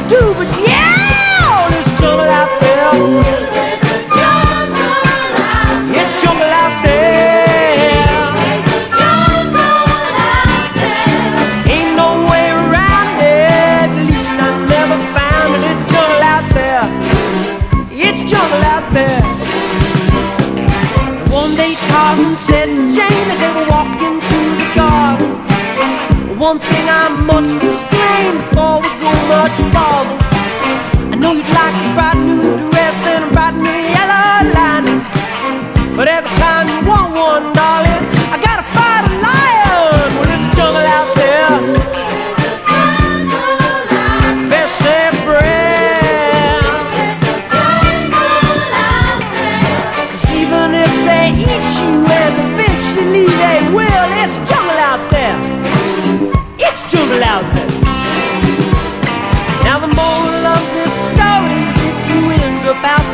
do, but yeah, there's jungle out there. There's a jungle out there. It's jungle out there. There's a jungle out there. Ain't no way around it. At least I never found it. It's jungle out there. It's jungle out there. One day Tarzan said to Jane as they were walking through the garden, one thing I must explain before we go much farther. I know you'd like the bright news